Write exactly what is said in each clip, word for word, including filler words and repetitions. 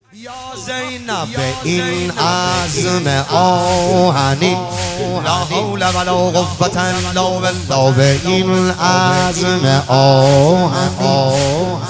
یا زینب این عزم آهنین، لا حول ولا قوة الا بالله. این عزم آهنین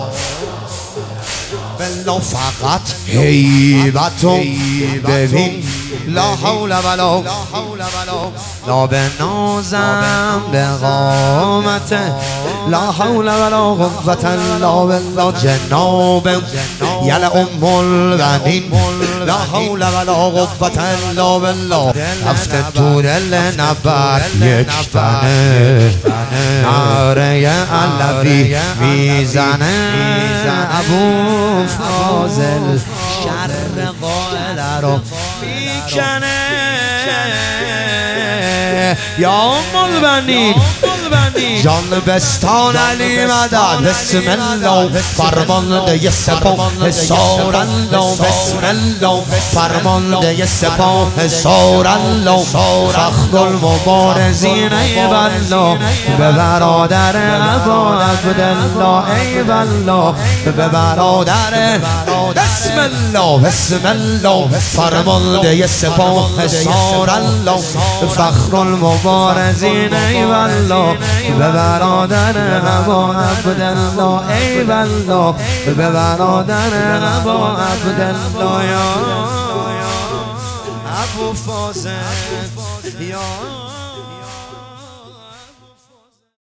بلا فقط هیبتو ببین، لا حول ولا لا به نازم به قامته، لا حول ولا قوة الا بالله. جناب یل ام البنین، لا حول ولا قوة الا بالله. رفته تو دل نبرد یک تنه، نعره علوی میزنه ابو فاضل، شر قائل رو میکنه. یا ام البنین جان بستان علی مدد، بسم الله فرمانده سپاه سار الله، بسم الله فرمانده سپاه سار الله. فخر المبارزین ای والله، به برادر ابا عبدالله ای والله، به برادر بسم الله بسم الله فرمانده سپاه سار الله. فخر المبارزین ای والله، به برادر ابا عبدالله ای والله، به برادر ابا عبدالله. یا ابو فاضل یا